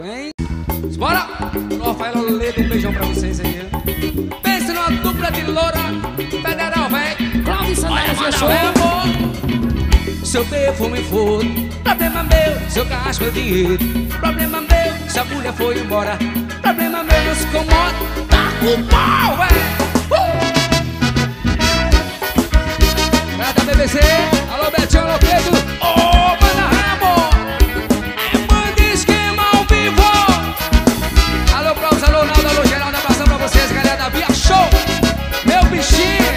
Hein? Bora! Rafael Ledo, um beijão pra vocês aí. Pense numa dupla de loura federal, véi. Cláudio Santana, Olha, show, amor. Seu perfume for problema meu, seu carro meu dinheiro, problema meu. Se a mulher foi embora, problema meu, não se incomoda. Tá com pau, véi. Cada BBC, alô Betinho, alô Pedro. Ô, Banda Ramo, é banda esquema ao vivo. Alô Klaus, alô Naldo, alô Geraldo, abração pra vocês, galera da Via Show. Meu bichinho.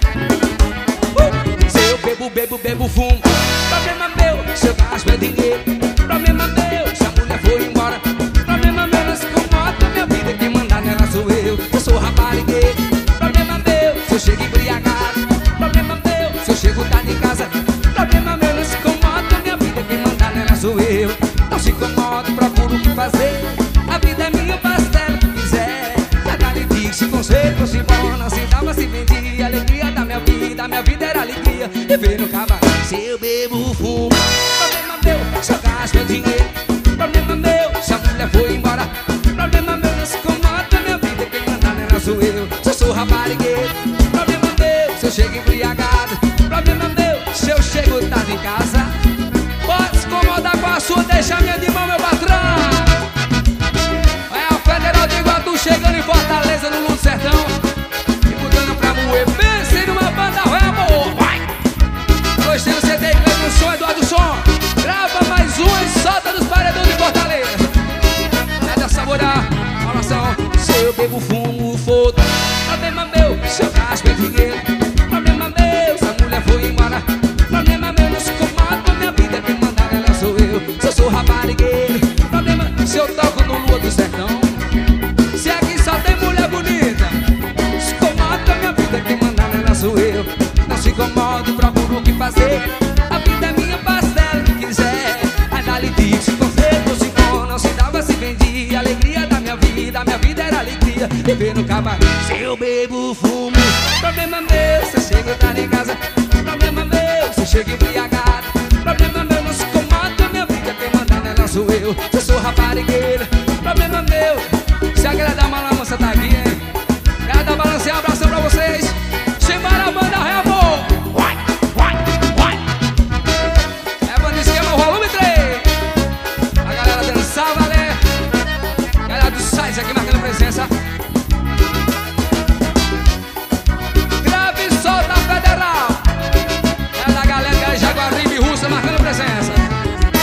Se eu bebo, fumo, problema meu. Se eu gasto meu dinheiro, problema meu. Se a mulher foi embora, problema meu, não se incomoda. Minha vida quem mandar nela sou eu. Eu sou raparigueiro, problema meu. Se eu chego embriagado, problema meu. Se eu chego tarde em casa, problema meu, não se incomoda. Minha vida quem mandar nela sou eu. Não se incomoda, procuro o que fazer. A vida é minha, pastela que quiser. Cada livre, se conselho, fosse bom, não se dava, se vendia. Alegria da minha vida era alegria. Viver no cavalo. Se eu bebo, fumo, problema meu. Se eu gasto meu dinheiro, problema meu. Se a mulher foi embora, problema meu, não se incomoda. Minha vida quem mandar nela sou eu. Se eu sou raparigueiro, problema meu. Se eu chego embriagado, problema meu. Se eu chego tarde em casa, pode se incomodar com a sua, deixa minha de mão, meu patrão. É o Federal de Iguatu chegando em Fortaleza, no Luto Sertão, e mudando pra moer. Pense numa banda, amor, vai! Hoje tem o CD Grande Som, Eduardo Som. Grava mais um e solta dos paredões de Fortaleza. É da Saborá, falação. Se eu bebo, fumo, foda, problema meu. Se eu gasto meu dinheiro, problema meu. Se a mulher foi embora, problema meu, não se incomoda. Minha vida quem mandar nela sou eu. Se eu sou raparigueiro, problema. Se eu toco no Lua do Sertão, se aqui só tem mulher bonita, se incomoda. Minha vida quem mandar nela sou eu. Não se incomoda, procuro o que fazer. A vida é minha, pastela que quiser. Ainda lhe digo, se conselho, se for, não se dava, se vendia. Alegria da minha vida era alegria. Viver no cavalo. Se eu bebo, fumo, problema meu. Se eu chego tarde em casa, problema meu. Se eu chego embriagado, problema meu, não se incomoda. Minha vida quem manda nela sou eu. Se eu sou raparigueira, problema meu. Se agradar uma moça tá aqui,